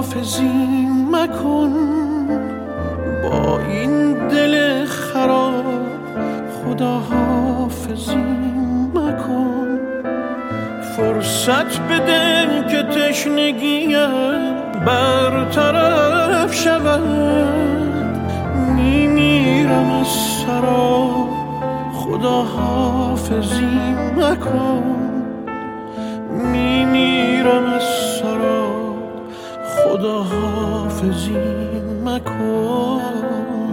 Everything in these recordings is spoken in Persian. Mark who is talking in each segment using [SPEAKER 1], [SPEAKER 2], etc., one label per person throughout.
[SPEAKER 1] حافظی مکن، با این دل خراب خدا حافظی مکن. فرصت بده که تشنگیم برطرف شود، میمیرم از سراب خدا حافظی مکن، میمیرم از سراب خدا حافظی مکن.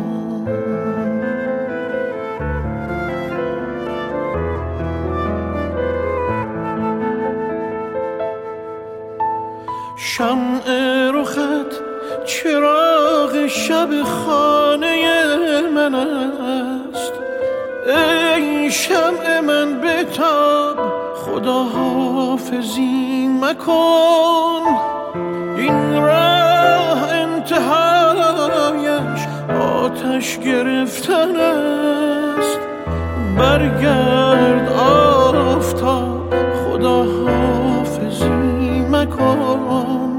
[SPEAKER 1] شمع رخت چراغ شب خانه من است، ای شمع من بتاب خدا حافظی مکن. این راه انتهایش آتش گرفتن است، برگرد آفتاب خدا حافظی مکن،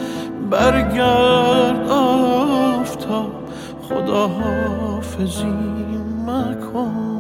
[SPEAKER 1] برگرد آفتاب خدا حافظی مکن.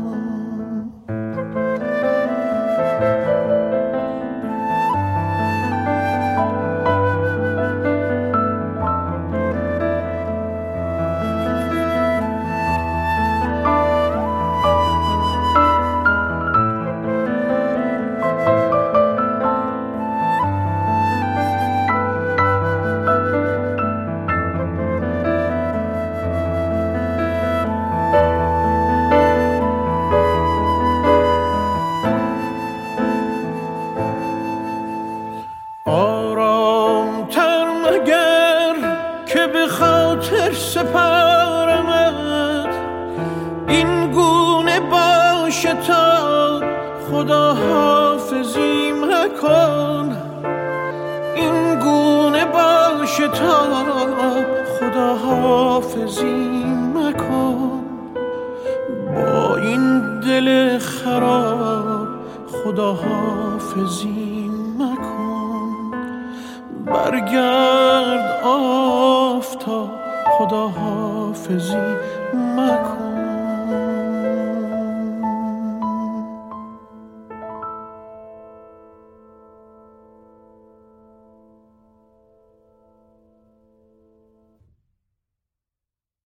[SPEAKER 1] سپارمت این گونه باشه تا خدا حافظی مکن، این گونه باشه تا خدا حافظی مکن. با این دل خراب خدا حافظی مکن، برگرد آفتاب خدا حافظی مکن.